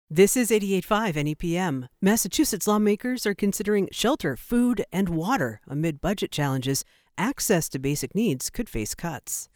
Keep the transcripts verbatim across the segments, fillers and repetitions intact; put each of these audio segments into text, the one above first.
This is eighty-eight point five N E P M. Massachusetts lawmakers are considering shelter, food, and water amid budget challenges. Access to basic needs could face cuts.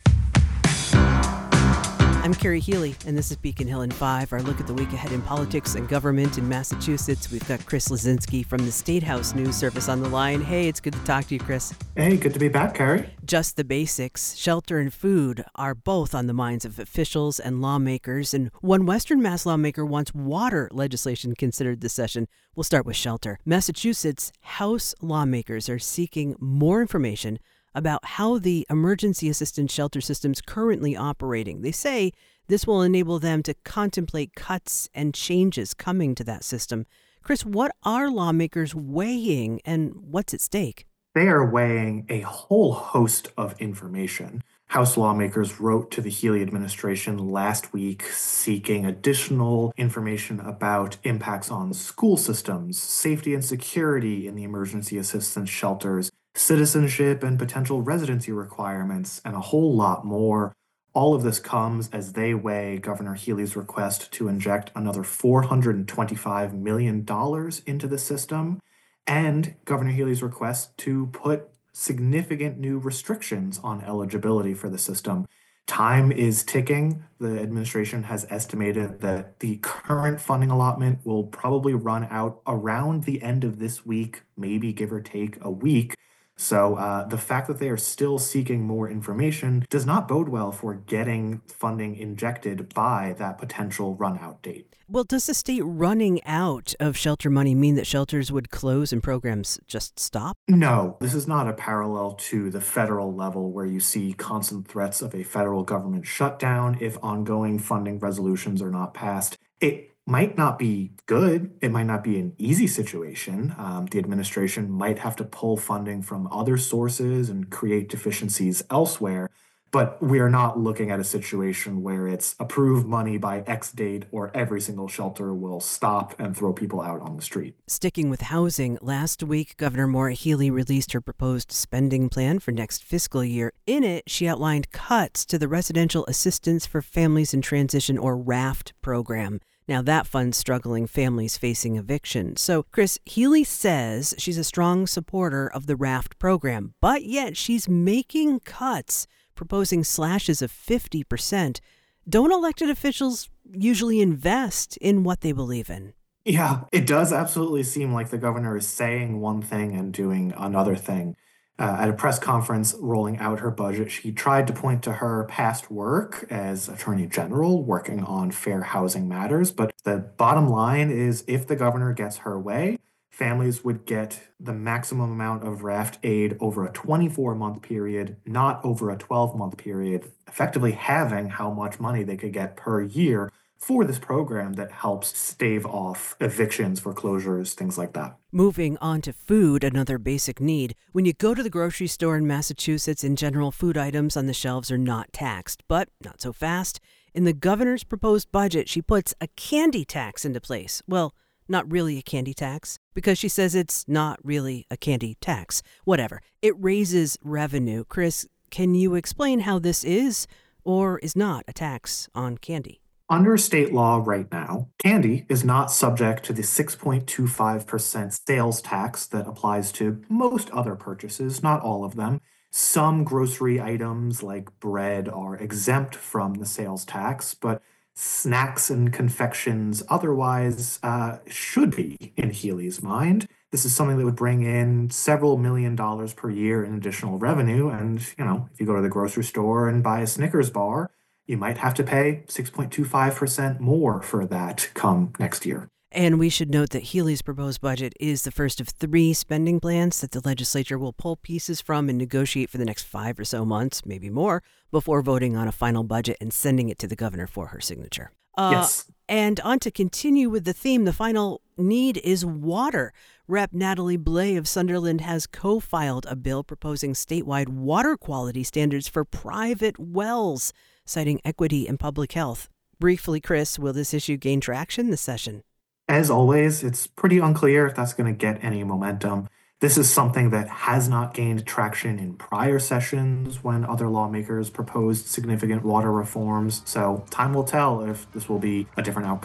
I'm Carrie Healy, and this is Beacon Hill in five, our look at the week ahead in politics and government in Massachusetts. We've got Chris Lazinski from the State House News Service on the line. Hey, it's good to talk to you, Chris. Hey, good to be back, Carrie. Just the basics. Shelter and food are both on the minds of officials and lawmakers, and one Western Mass lawmaker wants water legislation considered this session. We'll start with shelter. Massachusetts House lawmakers are seeking more information about how the emergency assistance shelter system's currently operating. They say this will enable them to contemplate cuts and changes coming to that system. Chris, what are lawmakers weighing and what's at stake? They are weighing a whole host of information. House lawmakers wrote to the Healy administration last week seeking additional information about impacts on school systems, safety and security in the emergency assistance shelters, citizenship and potential residency requirements, and a whole lot more. All of this comes as they weigh Governor Healy's request to inject another four hundred twenty-five million dollars into the system, and Governor Healy's request to put significant new restrictions on eligibility for the system. Time is ticking. The administration has estimated that the current funding allotment will probably run out around the end of this week, maybe give or take a week. So uh, the fact that they are still seeking more information does not bode well for getting funding injected by that potential run-out date. Well, does the state running out of shelter money mean that shelters would close and programs just stop? No, this is not a parallel to the federal level where you see constant threats of a federal government shutdown if ongoing funding resolutions are not passed. It might not be good. It might not be an easy situation. Um, the administration might have to pull funding from other sources and create deficiencies elsewhere. But we are not looking at a situation where it's approved money by X date or every single shelter will stop and throw people out on the street. Sticking with housing, last week, Governor Maura Healey released her proposed spending plan for next fiscal year. In it, she outlined cuts to the Residential Assistance for Families in Transition, or RAFT program. Now, that funds struggling families facing eviction. So, Chris, Healey says she's a strong supporter of the RAFT program, but yet she's making cuts, proposing slashes of fifty percent. Don't elected officials usually invest in what they believe in? Yeah, it does absolutely seem like the governor is saying one thing and doing another thing. Uh, at a press conference rolling out her budget, she tried to point to her past work as Attorney General working on fair housing matters. But the bottom line is if the governor gets her way, families would get the maximum amount of RAFT aid over a twenty-four month period, not over a twelve month period, effectively halving how much money they could get per year for this program that helps stave off evictions, foreclosures, things like that. Moving on to food, another basic need. When you go to the grocery store in Massachusetts, in general, food items on the shelves are not taxed, but not so fast. In the governor's proposed budget, she puts a candy tax into place. Well, not really a candy tax, because she says it's not really a candy tax. Whatever. It raises revenue. Chris, can you explain how this is or is not a tax on candy? Under state law right now, candy is not subject to the six point two five percent sales tax that applies to most other purchases, not all of them. Some grocery items like bread are exempt from the sales tax, but snacks and confections otherwise uh, should be in Healy's mind. This is something that would bring in several million dollars per year in additional revenue. And, you know, if you go to the grocery store and buy a Snickers bar, you might have to pay six point two five percent more for that come next year. And we should note that Healy's proposed budget is the first of three spending plans that the legislature will pull pieces from and negotiate for the next five or so months, maybe more, before voting on a final budget and sending it to the governor for her signature. Uh, yes. And on to continue with the theme, the final need is water. Rep Natalie Blais of Sunderland has co-filed a bill proposing statewide water quality standards for private wells, citing equity and public health. Briefly, Chris, will this issue gain traction this session? As always, it's pretty unclear if that's going to get any momentum. This is something that has not gained traction in prior sessions when other lawmakers proposed significant water reforms, so time will tell if this will be a different outcome.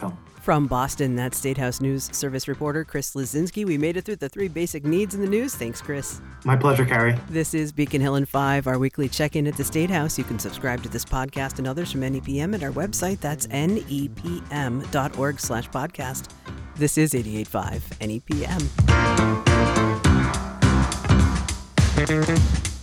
From Boston, that's State House News Service reporter Chris Lazinski. We made it through the three basic needs in the news. Thanks, Chris. My pleasure, Carrie. This is Beacon Hill in five, our weekly check-in at the State House. You can subscribe to this podcast and others from N E P M at our website. That's N E P M dot org slash podcast. This is eighty-eight point five N E P M.